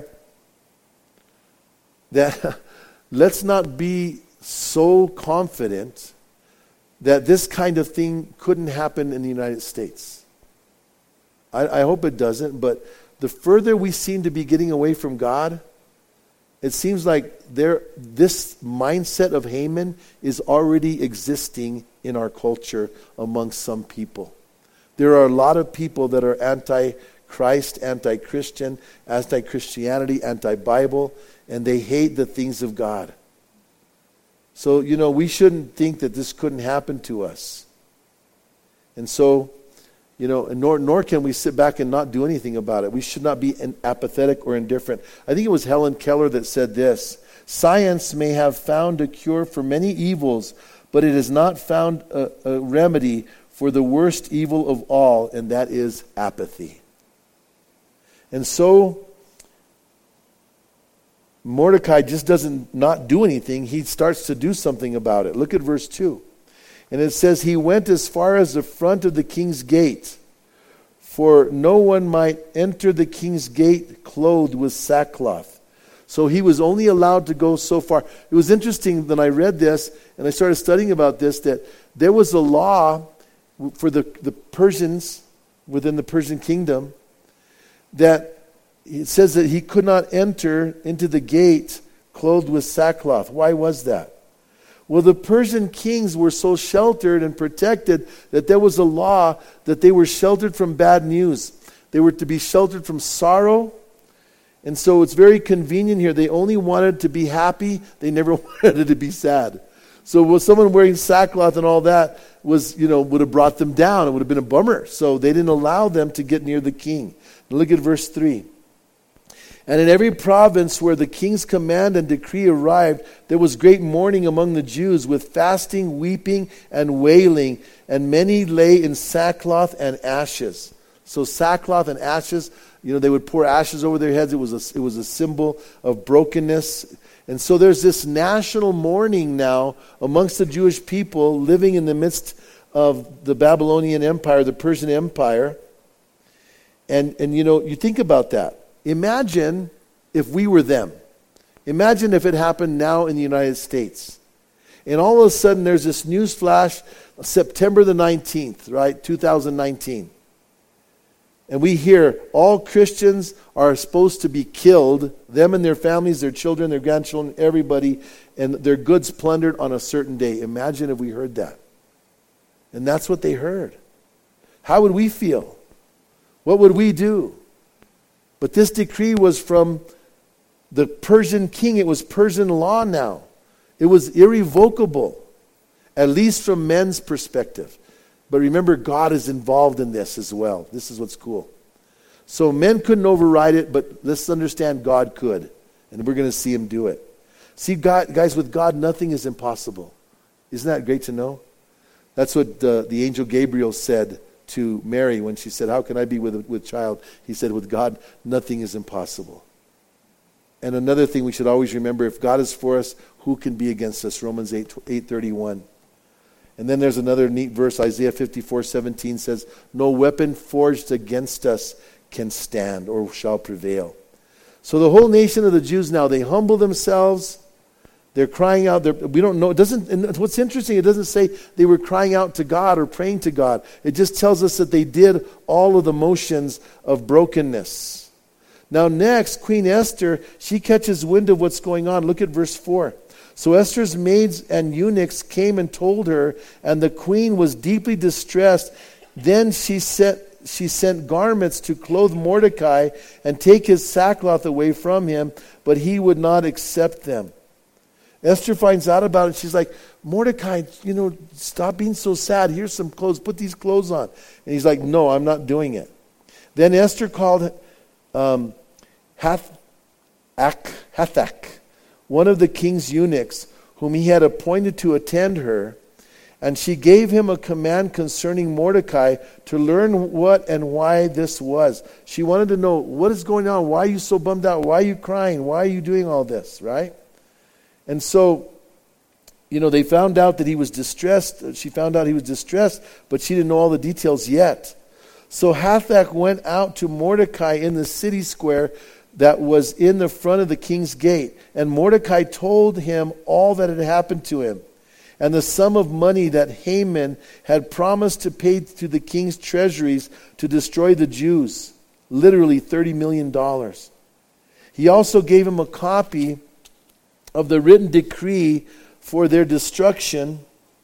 that let's not be so confident that this kind of thing couldn't happen in the United States. I, I hope it doesn't, but the further we seem to be getting away from God, it seems like there, this mindset of Haman is already existing in our culture among some people. There are a lot of people that are anti-Christ, anti-Christian, anti-Christianity, anti-Bible, and they hate the things of God. So, you know, we shouldn't think that this couldn't happen to us. And so, you know, nor, nor can we sit back and not do anything about it. We should not be apathetic or indifferent. I think it was Helen Keller that said this: science may have found a cure for many evils, but it has not found a, a remedy for the worst evil of all, and that is apathy. And so, Mordecai just doesn't not do anything. He starts to do something about it. Look at verse two. And it says, he went as far as the front of the king's gate, for no one might enter the king's gate clothed with sackcloth. So he was only allowed to go so far. It was interesting when I read this, and I started studying about this, that there was a law for the, the Persians, within the Persian kingdom, that it says that he could not enter into the gate clothed with sackcloth. Why was that? Well, the Persian kings were so sheltered and protected that there was a law that they were sheltered from bad news. They were to be sheltered from sorrow. And so it's very convenient here. They only wanted to be happy. They never wanted to be sad. So with someone wearing sackcloth and all that was, you know, would have brought them down. It would have been a bummer. So they didn't allow them to get near the king. Now look at verse three. And in every province where the king's command and decree arrived, there was great mourning among the Jews, with fasting, weeping, and wailing, and many lay in sackcloth and ashes. So sackcloth and ashes, you know, they would pour ashes over their heads. It was a, it was a symbol of brokenness. And so there's this national mourning now amongst the Jewish people living in the midst of the Babylonian Empire, the Persian Empire. And, and you know, you think about that. Imagine if we were them. Imagine if it happened now in the United States. And all of a sudden there's this news flash, September the nineteenth, right, two thousand nineteen. And we hear all Christians are supposed to be killed, them and their families, their children, their grandchildren, everybody, and their goods plundered on a certain day. Imagine if we heard that. And that's what they heard. How would we feel? What would we do? But this decree was from the Persian king. It was Persian law now. It was irrevocable, at least from men's perspective. But remember, God is involved in this as well. This is what's cool. So men couldn't override it, but let's understand God could. And we're going to see him do it. See, God, guys, with God, nothing is impossible. Isn't that great to know? That's what uh, the angel Gabriel said to Mary when she said, how can I be with with child? He said, with God, nothing is impossible. And another thing we should always remember, if God is for us, who can be against us? Romans eight thirty-one. And then there's another neat verse, Isaiah fifty-four seventeen says, no weapon forged against us can stand or shall prevail. So the whole nation of the Jews now, they humble themselves. They're crying out. They're, we don't know. It doesn't. And what's interesting, it doesn't say they were crying out to God or praying to God. It just tells us that they did all of the motions of brokenness. Now next, Queen Esther, she catches wind of what's going on. Look at verse four. So Esther's maids and eunuchs came and told her, and the queen was deeply distressed. Then she sent, she sent garments to clothe Mordecai and take his sackcloth away from him, but he would not accept them. Esther finds out about it. She's like, Mordecai, you know, stop being so sad. Here's some clothes. Put these clothes on. And he's like, no, I'm not doing it. Then Esther called um, Hath, Ak, Hathach, one of the king's eunuchs, whom he had appointed to attend her, and she gave him a command concerning Mordecai to learn what and why this was. She wanted to know, what is going on? Why are you so bummed out? Why are you crying? Why are you doing all this, right? And so, you know, they found out that he was distressed. She found out he was distressed, but she didn't know all the details yet. So Hathach went out to Mordecai in the city square that was in the front of the king's gate. And Mordecai told him all that had happened to him, and the sum of money that Haman had promised to pay to the king's treasuries to destroy the Jews, literally thirty million dollars. He also gave him a copy of the written decree for their destruction,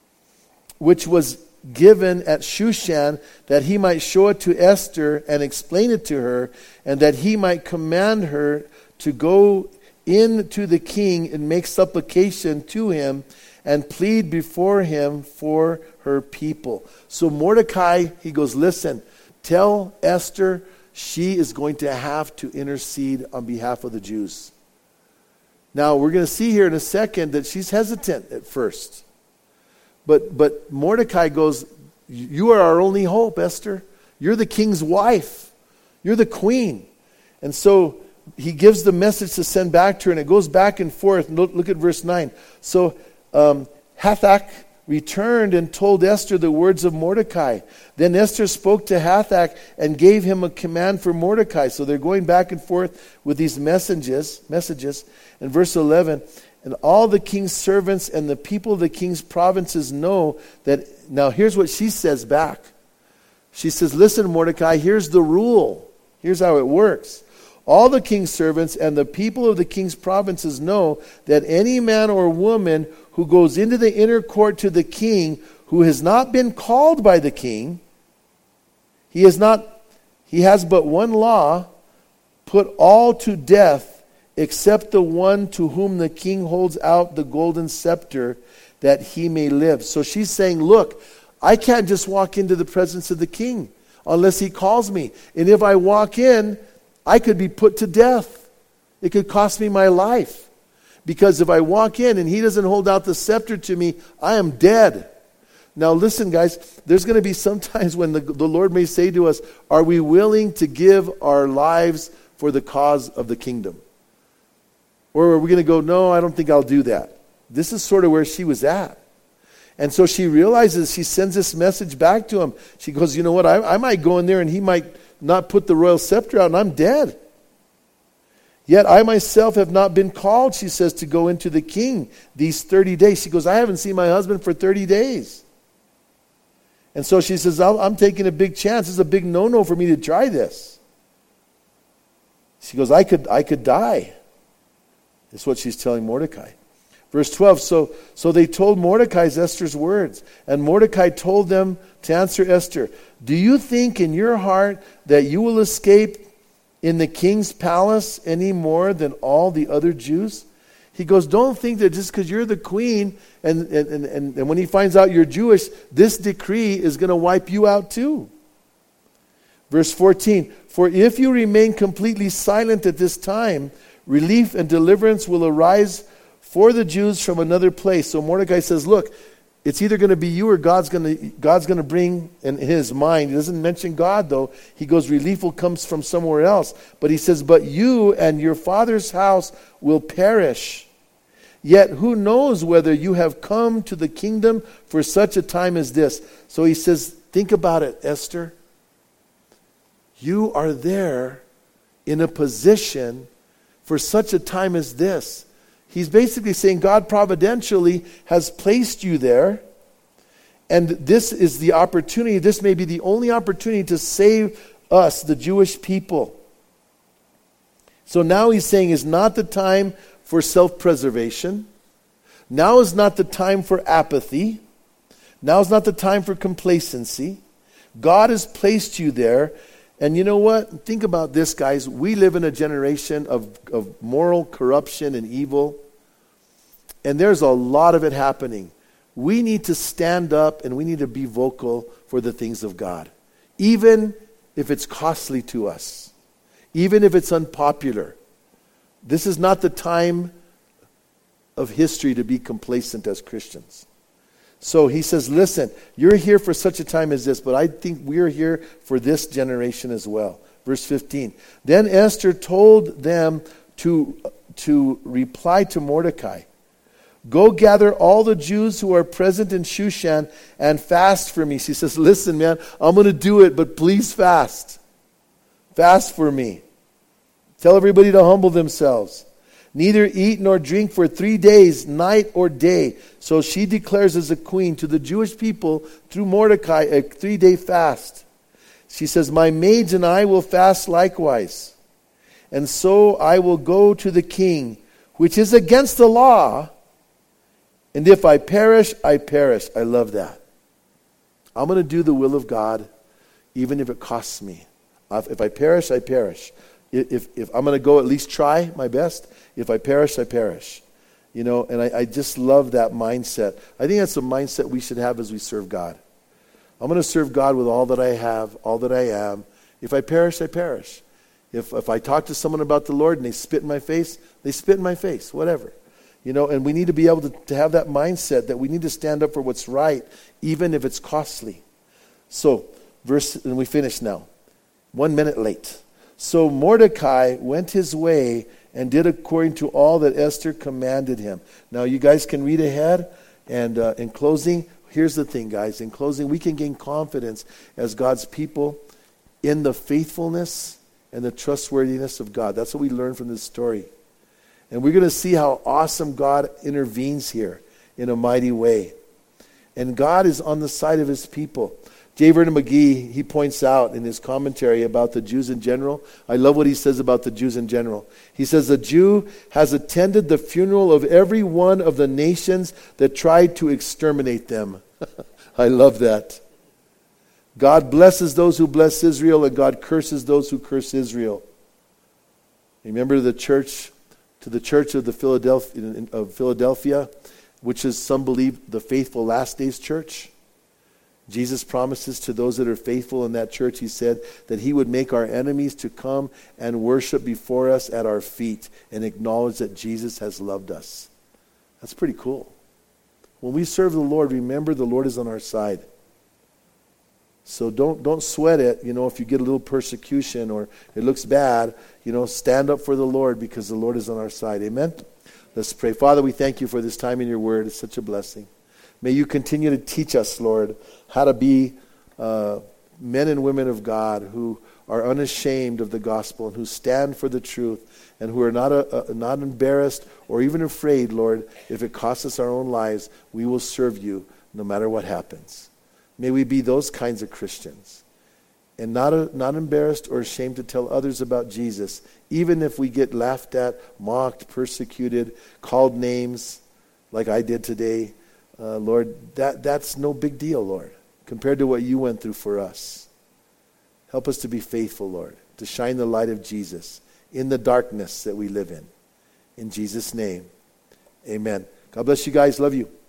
which was given at Shushan, that he might show it to Esther and explain it to her, and that he might command her to go in to the king and make supplication to him, and plead before him for her people. So Mordecai, he goes, listen, tell Esther she is going to have to intercede on behalf of the Jews. Now, we're going to see here in a second that she's hesitant at first. But but Mordecai goes, you are our only hope, Esther. You're the king's wife. You're the queen. And so he gives the message to send back to her, and it goes back and forth. Look, look at verse nine. So um, Hathach returned and told Esther the words of Mordecai. Then Esther spoke to Hathach and gave him a command for Mordecai. So they're going back and forth with these messages. Messages. In verse eleven, and all the king's servants and the people of the king's provinces know that. Now here's what she says back. She says, listen, Mordecai, here's the rule. Here's how it works. All the king's servants and the people of the king's provinces know that any man or woman who goes into the inner court to the king who has not been called by the king, he is not, he has but one law, put all to death except the one to whom the king holds out the golden scepter that he may live. So she's saying, look, I can't just walk into the presence of the king unless he calls me. And if I walk in, I could be put to death. It could cost me my life. Because if I walk in and he doesn't hold out the scepter to me, I am dead. Now listen, guys, there's going to be some times when the, the Lord may say to us, are we willing to give our lives for the cause of the kingdom? Or are we going to go, no, I don't think I'll do that. This is sort of where she was at. And so she realizes, she sends this message back to him. She goes, you know what, I, I might go in there and he might not put the royal scepter out and I'm dead. Yet I myself have not been called, she says, to go into the king these thirty days. She goes, I haven't seen my husband for thirty days. And so she says, I'm taking a big chance. It's a big no-no for me to try this. She goes, I could, I could die. That's what she's telling Mordecai. Verse twelve, so, so they told Mordecai Esther's words. And Mordecai told them to answer Esther, do you think in your heart that you will escape in the king's palace any more than all the other Jews? He goes, don't think that just because you're the queen and, and, and, and when he finds out you're Jewish, this decree is going to wipe you out too. Verse fourteen, for if you remain completely silent at this time, relief and deliverance will arise for the Jews from another place. So Mordecai says, look, it's either going to be you or God's going to God's going to bring in his mind. He doesn't mention God, though. He goes, relief will come from somewhere else. But he says, but you and your father's house will perish. Yet who knows whether you have come to the kingdom for such a time as this. So he says, think about it, Esther. You are there in a position for such a time as this. He's basically saying God providentially has placed you there. And this is the opportunity. This may be the only opportunity to save us, the Jewish people. So now he's saying it's not the time for self-preservation. Now is not the time for apathy. Now is not the time for complacency. God has placed you there. And you know what? Think about this, guys. We live in a generation of, of moral corruption and evil. And there's a lot of it happening. We need to stand up and we need to be vocal for the things of God. Even if it's costly to us. Even if it's unpopular. This is not the time of history to be complacent as Christians. So he says, listen, you're here for such a time as this, but I think we're here for this generation as well. Verse fifteen. Then Esther told them to, to reply to Mordecai. Go gather all the Jews who are present in Shushan and fast for me. She says, listen, man, I'm going to do it, but please fast. Fast for me. Tell everybody to humble themselves. Neither eat nor drink for three days, night or day. So she declares as a queen to the Jewish people through Mordecai a three-day fast. She says, my maids and I will fast likewise. And so I will go to the king, which is against the law. And if I perish, I perish. I love that. I'm going to do the will of God, even if it costs me. If I perish, I perish. If, if I'm going to go at least try my best, if I perish, I perish. You know, and I, I just love that mindset. I think that's the mindset we should have as we serve God. I'm going to serve God with all that I have, all that I am. If I perish, I perish. If if I talk to someone about the Lord and they spit in my face, they spit in my face, whatever. You know, and we need to be able to, to have that mindset that we need to stand up for what's right, even if it's costly. So, verse, and we finish now. One minute late. So Mordecai went his way and did according to all that Esther commanded him. Now, you guys can read ahead. And uh, in closing, here's the thing, guys. In closing, we can gain confidence as God's people in the faithfulness and the trustworthiness of God. That's what we learn from this story. And we're going to see how awesome God intervenes here in a mighty way. And God is on the side of his people. J. Vernon McGee, he points out in his commentary about the Jews in general. I love what he says about the Jews in general. He says, the Jew has attended the funeral of every one of the nations that tried to exterminate them. I love that. God blesses those who bless Israel, and God curses those who curse Israel. Remember the church, to the church of the Philadelphia, of Philadelphia, which is, some believe, the faithful last days church. Jesus promises to those that are faithful in that church, he said, that he would make our enemies to come and worship before us at our feet and acknowledge that Jesus has loved us. That's pretty cool. When we serve the Lord, remember the Lord is on our side. So don't don't sweat it, you know, if you get a little persecution or it looks bad, you know, stand up for the Lord because the Lord is on our side. Amen? Let's pray. Father, we thank you for this time in your word. It's such a blessing. May you continue to teach us, Lord, how to be uh, men and women of God who are unashamed of the gospel and who stand for the truth and who are not a, a, not embarrassed or even afraid, Lord, if it costs us our own lives, we will serve you no matter what happens. May we be those kinds of Christians and not, a, not embarrassed or ashamed to tell others about Jesus, even if we get laughed at, mocked, persecuted, called names like I did today. Uh, Lord, that, that's no big deal, Lord, compared to what you went through for us. Help us to be faithful, Lord, to shine the light of Jesus in the darkness that we live in. In Jesus' name, amen. God bless you guys. Love you.